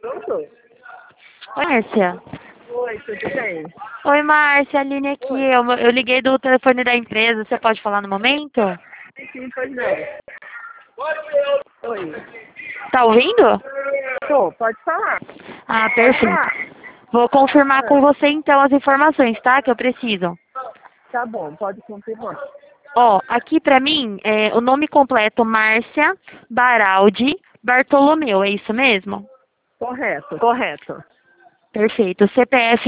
Pronto? Oi, Márcia. Oi, tudo bem? Oi, Márcia, a Aline aqui. Oi. Eu liguei do telefone da empresa. Você pode falar no momento? Sim, pois não. Oi. Tá ouvindo? Tô, pode falar. Ah, Pode perfeito. falar. Vou confirmar Ah, com você então as informações, tá? Que eu preciso. tá bom, pode confirmar. Ó, aqui pra mim, o nome completo Márcia Baraldi Bartolomeu, é isso mesmo? Correto. Correto. Perfeito. CPF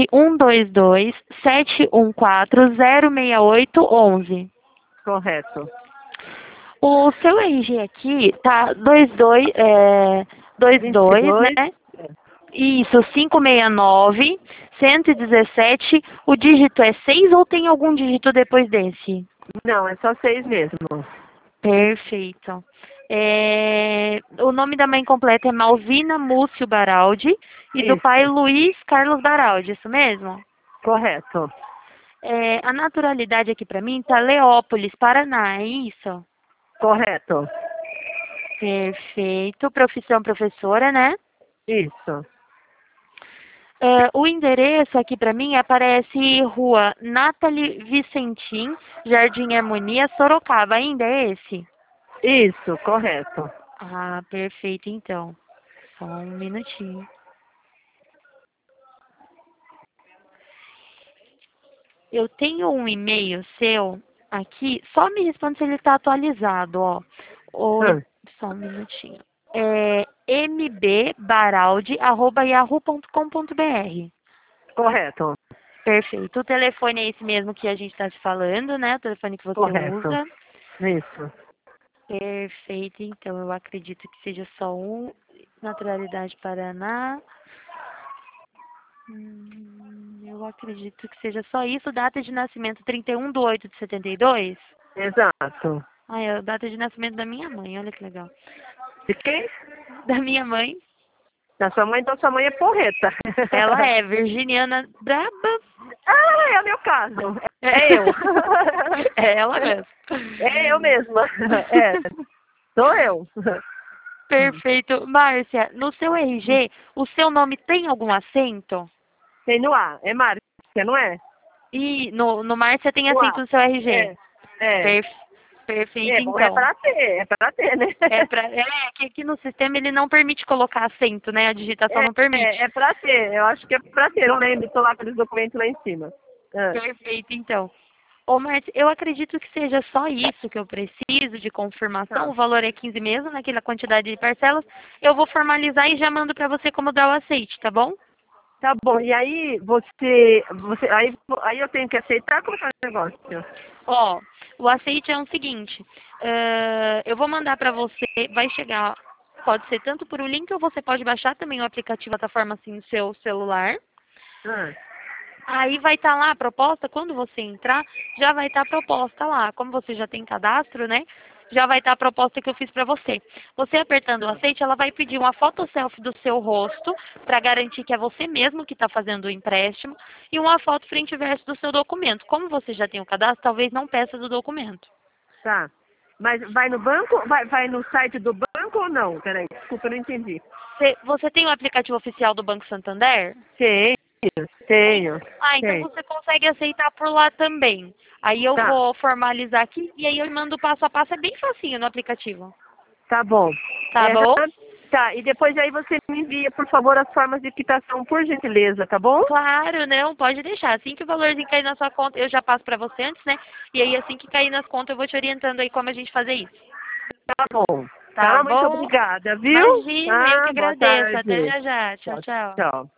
122-714-06811. Correto. O seu RG aqui tá 22, 22. né? Isso, 569, 117. O dígito é 6 ou tem algum dígito depois desse? Não, é só 6 mesmo. Perfeito. O nome da mãe completa é Malvina Múcio Baraldi e do pai Isso. Luiz Carlos Baraldi, isso mesmo? Correto. A naturalidade aqui pra mim tá Leópolis, Paraná, é isso? Correto. Perfeito. Profissão professora, né? Isso. O endereço aqui pra mim aparece Rua Nathalie Vicentim, Jardim Harmonia, Sorocaba. Ainda é esse? Isso, correto. Ah, perfeito então. Só um minutinho. Eu tenho um e-mail seu aqui, só me responde se ele está atualizado, ó. Ah, Só um minutinho. É mbbaraldi@yahoo.com.br. correto. Perfeito. O telefone é esse mesmo que a gente está se falando, né? O telefone que você Correto. usa. Isso. Perfeito. Então, eu acredito que seja só um. Naturalidade Paraná. Eu acredito que seja só isso. Data de nascimento 31/8/72. Exato. Ah, é a data de nascimento da minha mãe. Olha que legal. De quem? Da minha mãe. Da sua mãe, então sua mãe é porreta. Ela é virginiana braba. Ah, é o meu caso. É eu. É ela mesmo. É eu mesma. É, sou eu. Perfeito. Márcia, no seu RG, o seu nome tem algum acento? Tem no A. É Márcia, não é? E no Márcia tem No A. acento no seu RG? É. É. Per- Perfeito, É bom, é então. pra ter. É pra ter, né? Que aqui no sistema ele não permite colocar acento, né? A digitação não permite. É pra ter. Eu acho que é pra ter. Não lembro. Tô lá com os documentos lá em cima. Ah, Perfeito, então. Ô, Márcia, eu acredito que seja só isso que eu preciso de confirmação. tá. O valor é 15 mesmo, naquela quantidade de parcelas. Eu vou formalizar e já mando para você como dar o aceite, tá bom? Tá bom. E aí, aí eu tenho que aceitar como é o negócio? Ó, o aceite é o seguinte. Eu vou mandar para você, vai chegar, pode ser tanto por um link ou você pode baixar também o aplicativo da plataforma assim no seu celular. Ah, Aí vai estar lá a proposta, quando você entrar, já vai estar a proposta lá. Como você já tem cadastro, né? Já vai estar a proposta que eu fiz para você. Você apertando o aceite, ela vai pedir uma foto selfie do seu rosto, para garantir que é você mesmo que está fazendo o empréstimo, e uma foto frente e verso do seu documento. Como você já tem o cadastro, talvez não peça do documento. tá. Mas vai no banco? Vai no site do banco ou não? Peraí, desculpa, eu não entendi. Você tem o aplicativo oficial do Banco Santander? Tenho, Tem? tenho, Ah, então tenho. você consegue aceitar por lá também. Aí eu Tá, vou formalizar aqui e aí eu mando passo a passo, é bem facinho no aplicativo. tá bom. Tá bom? Tá, e depois aí você me envia, por favor, as formas de quitação, por gentileza, tá bom? Claro, não, pode deixar. Assim que o valorzinho cair na sua conta, eu já passo pra você antes, né? E aí assim que cair nas contas, eu vou te orientando aí como a gente fazer isso. Tá bom. Tá Tá, muito bom? obrigada, viu? Imagina, eu que Tá, boa agradeço. Até tarde. já já. Tchau, Tchau, tchau. tchau.